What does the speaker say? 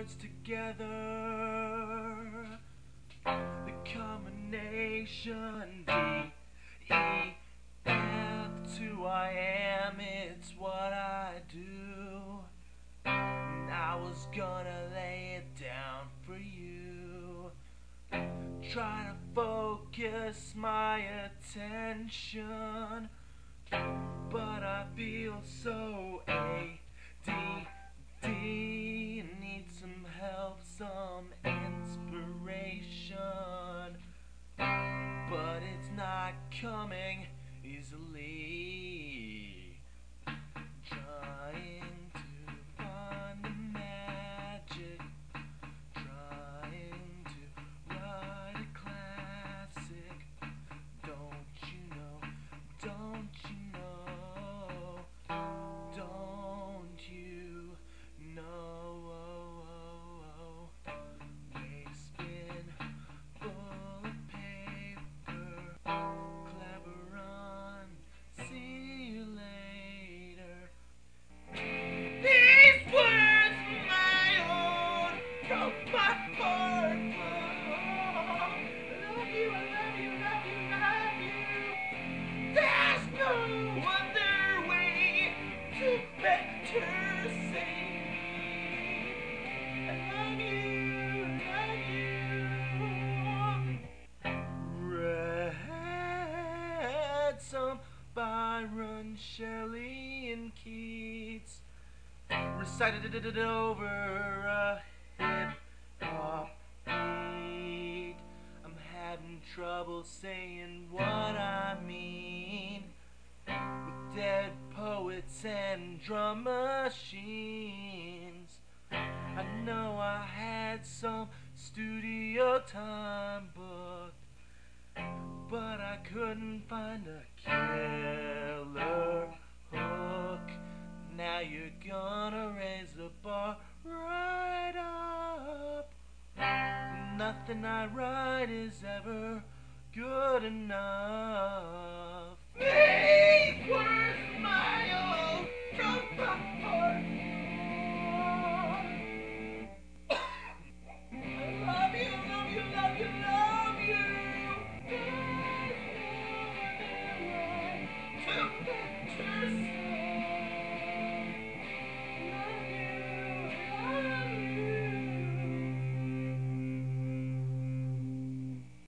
words together. The combination D-E-F to I am, it's what I do. And I was gonna lay it down for you. Try to focus my attention, but I feel so ADD. Need some help, some inspiration, but it's not coming easily. Trying to find the magic, trying to write a classic. Don't you know, don't you know, don't you know, waste bin full of paper, clever run, see you later. These words are my own, from my heart. I love you, I love you, love you, love you. There's no other way to better say I love you, love you. Read some Byron, Shelley, and Keats. Recited it over a hip-hop beat. I'm having trouble saying what I mean, with dead poets and drum machines. I know I had some studio time booked, but I couldn't find a killer hook. Now you're gonna raise the bar right up. Nothing I write is ever good enough.